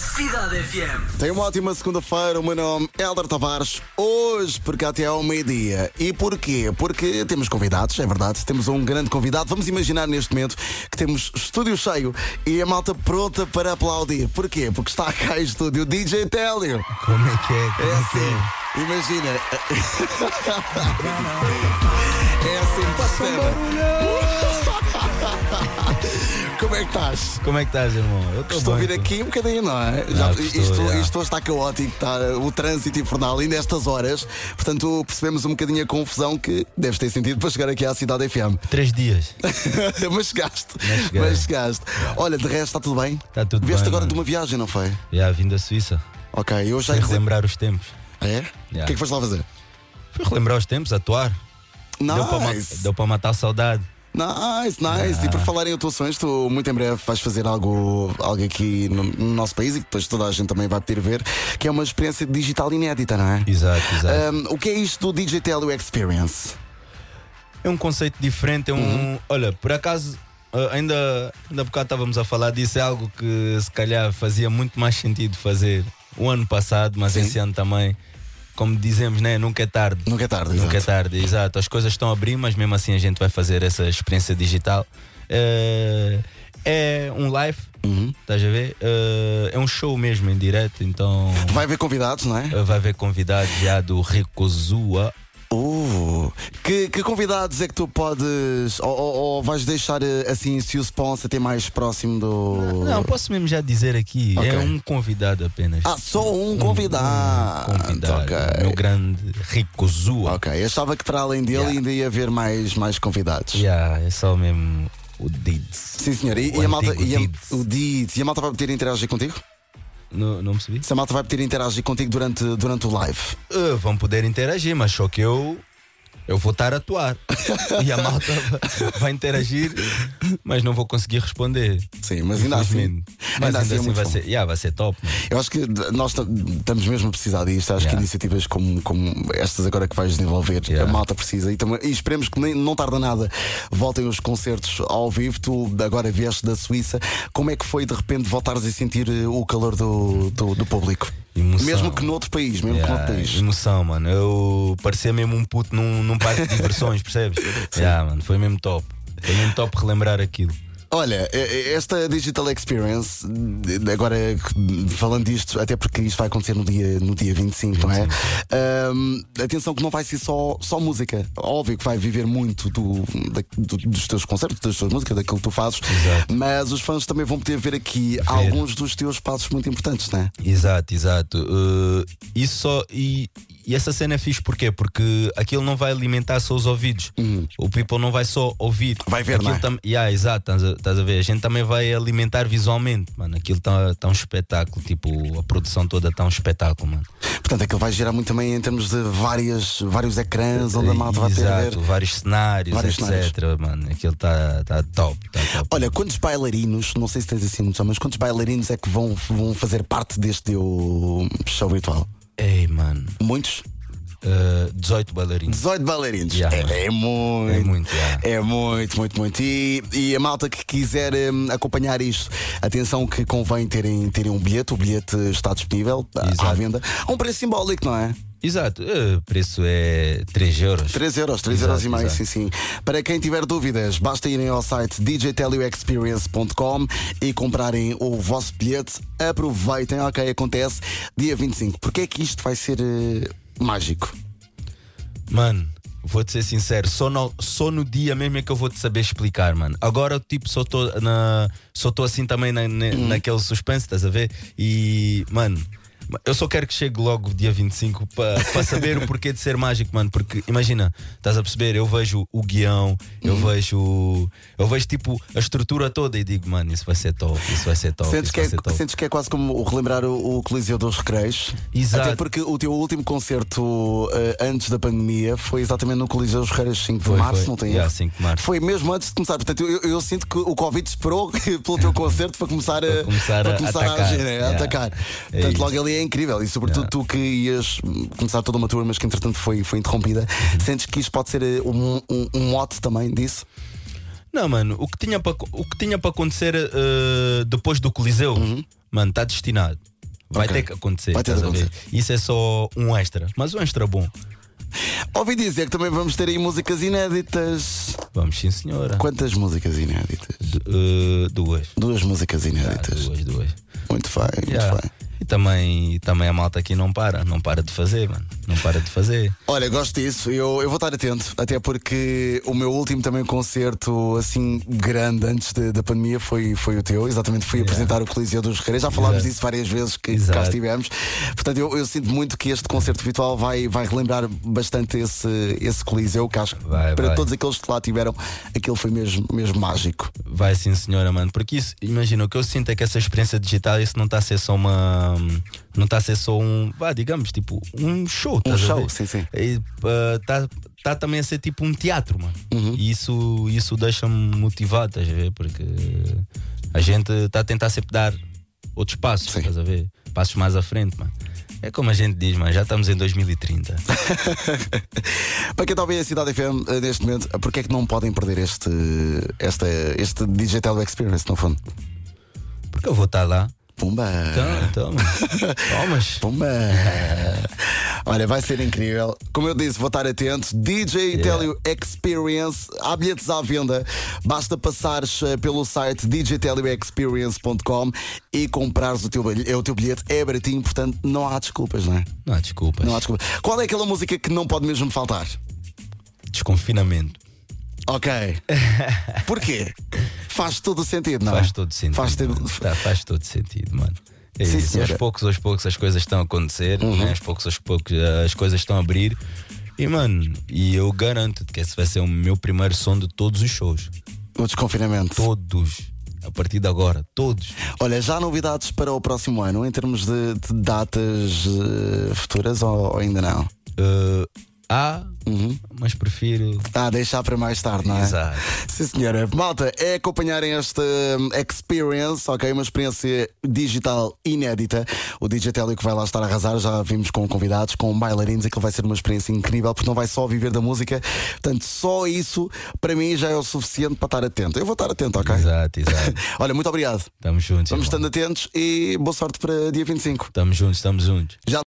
Cidade FM. Tem uma ótima segunda-feira, o meu nome é Hélder Tavares. Hoje, porque até ao meio-dia. E porquê? Porque temos convidados, é verdade. Temos um grande convidado. Vamos imaginar neste momento que temos estúdio cheio e a malta pronta para aplaudir. Porquê? Porque está cá em estúdio DJ Télio. Como é que é? É assim, imagina. É assim, percebe? Como é que estás? Como é que estás, irmão? Eu Estou a vir aqui um bocadinho, não é? Isto hoje está caótico, está o trânsito infernal ainda estas horas. Portanto, percebemos um bocadinho a confusão que deves ter sentido para chegar aqui à Cidade FM. 3 dias. Mas chegaste. Olha, de resto está tudo bem? Está tudo bem. Vieste agora mano. de uma viagem, não foi? Já, vim da Suíça. Ok, eu já. Fui relembrar os tempos. Ah, é? O que é que foste lá fazer? Fui relembrar os tempos, atuar. Nice. Deu para matar a saudade. Nice. E por falar em atuações, tu muito em breve vais fazer algo aqui no nosso país e que depois toda a gente também vai poder ver, que é uma experiência digital inédita, não é? Exato. O que é isto do DJ Télio Experience? É um conceito diferente, Olha, por acaso, ainda há bocado estávamos a falar disso, é algo que se calhar fazia muito mais sentido fazer o ano passado, mas Sim. esse ano também. Como dizemos, né? Nunca é tarde. Nunca é tarde, Nunca é exato. tarde, exato. As coisas estão a abrir, mas mesmo assim a gente vai fazer essa experiência digital. É um live, estás a ver? É um show mesmo em direto, então Vai haver convidados, não é? vai haver convidados já do Rico Zua. Que convidados é que tu podes ou vais deixar assim se o sponsor ter mais próximo do... Não, posso mesmo já dizer aqui, Ok. é um convidado apenas. Só um convidado. Convidado, Ok. meu grande Rico Zua. Ok, achava que para além dele ainda ia haver mais convidados. Yeah, é só mesmo o Dids. Sim, senhor. E O a malta, antigo Dids. o Dids. E a malta vai poder interagir contigo? Não percebi? Se a malta vai poder interagir contigo durante o live. Vão poder interagir, mas só que eu vou estar a atuar e a malta vai interagir, mas não vou conseguir responder. Sim, mas ainda assim. Infelizmente. Mas ainda é assim muito vai bom. ser, vai ser top. Mano. Eu acho que nós estamos mesmo a precisar disto. Acho que iniciativas como estas agora que vais desenvolver, a malta precisa. E esperemos que não tarda nada voltem os concertos ao vivo. Tu agora vieste da Suíça. Como é que foi de repente voltares a sentir o calor do público? Emoção. Mesmo que noutro país, Emoção, mano. Eu parecia mesmo um puto num parque de diversões, percebes? Mano, foi mesmo top. Foi mesmo top relembrar aquilo. Olha, esta Digital Experience, agora falando disto, até porque isto vai acontecer no dia 25, não é? Atenção que não vai ser só música. Óbvio que vai viver muito dos teus concertos, das tuas músicas, daquilo que tu fazes. Exato. Mas os fãs também vão poder ver aqui alguns dos teus passos muito importantes, não é? Exato. Isso só. E essa cena é fixe porquê? Porque aquilo não vai alimentar só os ouvidos. O people não vai só ouvir. Vai ver, não é? Exato, estás a ver? A gente também vai alimentar visualmente, mano. Aquilo está um espetáculo. Tipo, a produção toda está um espetáculo, mano. Portanto, aquilo vai gerar muito também em termos de vários ecrãs onde a malta vai poder ver. Vários cenários, etc. Mano, aquilo está top. Olha, quantos bailarinos, não sei se tens assim noção, mas quantos bailarinos é que vão fazer parte deste teu show virtual? Ei, mano. Muitos? 18 bailarinos. 18 bailarinos. Yeah. É muito. É muito, yeah. É muito. E a malta que quiser acompanhar isto, atenção que convém terem um bilhete. O bilhete está disponível à venda. A um preço simbólico, não é? Exato, o preço é 3 euros. 3 euros e mais, sim. Para quem tiver dúvidas, basta irem ao site djtelioexperience.com e comprarem o vosso bilhete. Aproveitem, ok, acontece dia 25. Porque é que isto vai ser mágico? Mano, vou-te ser sincero, só no dia mesmo é que eu vou-te saber explicar, mano. Agora, tipo, só estou assim também naquele suspense, estás a ver? E, mano, eu só quero que chegue logo dia 25 para saber o porquê de ser mágico, mano. Porque imagina, estás a perceber? Eu vejo o guião, eu vejo tipo a estrutura toda e digo, mano, isso vai ser top. Sentes que é quase como relembrar o Coliseu dos Recreios? Exato. Até porque o teu último concerto antes da pandemia foi exatamente no Coliseu dos Recreios 5 de março, não tem erro? 5 de março. Foi mesmo antes de começar. Portanto, eu sinto que o Covid esperou pelo teu concerto para começar a atacar. Portanto, logo ali é incrível. E sobretudo tu que ias começar toda uma tour, mas que entretanto foi interrompida. Sentes que isto pode ser um mote também disso? Não, mano, o que tinha para acontecer depois do Coliseu, mano, está destinado. Vai ter que acontecer. Vai ter que acontecer. Isso é só um extra, mas um extra bom. Ouvi dizer que também vamos ter aí músicas inéditas. Vamos, sim, senhora. Quantas músicas inéditas? Duas. Duas músicas inéditas. Duas. Muito bem, muito bem. E também a malta aqui não para de fazer, mano. Não para de fazer. Olha, gosto disso. Eu vou estar atento, até porque o meu último também concerto assim grande antes da pandemia foi o teu. Exatamente, fui apresentar o Coliseu dos Recreios. Já falámos disso várias vezes que cá estivemos. Portanto, eu sinto muito que este concerto virtual vai relembrar bastante esse Coliseu, que acho que para todos aqueles que lá tiveram, aquilo foi mesmo mágico. Vai, sim, senhora, mano. Porque isso, imagina, o que eu sinto é que essa experiência digital, isso não está a ser só não está a ser só digamos, tipo, um show. Um show, sim. Está também a ser tipo um teatro, mano. E isso deixa-me motivado, estás a ver? Porque a gente está a tentar sempre dar outros passos, estás a ver? Passos mais à frente, mano. É como a gente diz, mano, já estamos em 2030. Para quem está a ouvir a Cidade FM neste momento, porque é que não podem perder este Digital Experience, no fundo? Porque eu vou estar lá. Pumba! Tomas! Pumba! Olha, vai ser incrível. Como eu disse, vou estar atento. DJ Telio Experience. Há bilhetes à venda. Basta passares pelo site djtelioexperience.com e comprares o teu bilhete. É baratinho, portanto não há desculpas, não é? Não há desculpas. Qual é aquela música que não pode mesmo faltar? Desconfinamento. Ok. Porquê? Faz todo o sentido, não é? Faz todo sentido. Faz todo sentido, mano. Aos poucos as coisas estão a acontecer, né? Aos poucos as coisas estão a abrir. E, mano, eu garanto-te que esse vai ser o meu primeiro som de todos os shows. O desconfinamento. Todos. A partir de agora, todos. Olha, já há novidades para o próximo ano em termos de datas futuras ou ainda não? Mas prefiro deixar para mais tarde, não é? Exato. Sim, senhora. Malta, é acompanharem esta experience, ok? Uma experiência digital inédita. O DJ Telio que vai lá estar a arrasar. Já vimos com convidados, com bailarinos. Aquilo vai ser uma experiência incrível, porque não vai só viver da música. Portanto, só isso para mim já é o suficiente para estar atento. Eu vou estar atento, ok? Exato. Olha, muito obrigado. Estamos juntos. Vamos estando atentos e boa sorte para dia 25. Estamos juntos. Já